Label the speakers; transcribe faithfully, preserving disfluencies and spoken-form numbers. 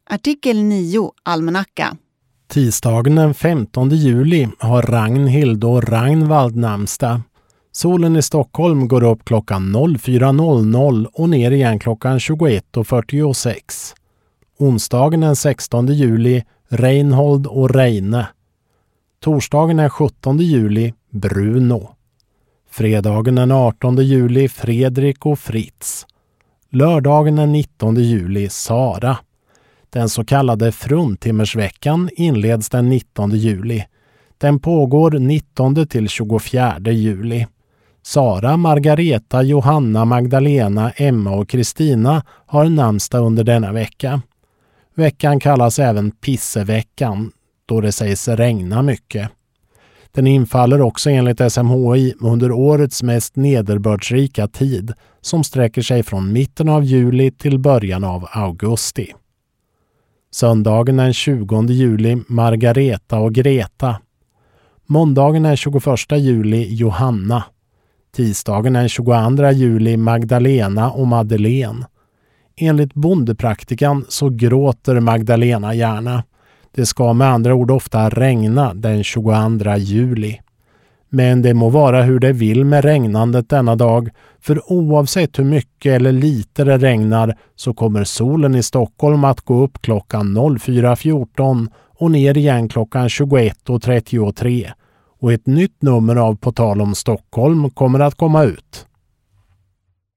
Speaker 1: Artikel nio, almanacka.
Speaker 2: Tisdagen den femtonde juli har Ragnhild och Ragnvald namnsdag. Solen i Stockholm går upp klockan fyra och ner igen klockan tjugoett fyrtiosex. Onsdagen den sextonde juli, Reinhold och Reine. Torsdagen den sjuttonde juli, Bruno. Fredagen den artonde juli, Fredrik och Fritz. Lördagen den nittonde juli, Sara. Den så kallade fruntimmersveckan inleds den nittonde juli. Den pågår nittonde till tjugofjärde juli. Sara, Margareta, Johanna, Magdalena, Emma och Kristina har namnsdag under denna vecka. Veckan kallas även pisseveckan, då det sägs regna mycket. Den infaller också enligt S M H I under årets mest nederbördsrika tid, som sträcker sig från mitten av juli till början av augusti. Söndagen den tjugonde juli, Margareta och Greta. Måndagen den tjugoförsta juli, Johanna. Tisdagen den tjugoandra juli, Magdalena och Madeleine. Enligt bondepraktikan så gråter Magdalena gärna. Det ska med andra ord ofta regna den tjugoandra juli. Men det må vara hur det vill med regnandet denna dag, för oavsett hur mycket eller lite det regnar så kommer solen i Stockholm att gå upp klockan fyra fjorton och ner igen klockan tjugoett trettiotre. Och ett nytt nummer av På tal om Stockholm kommer att komma ut.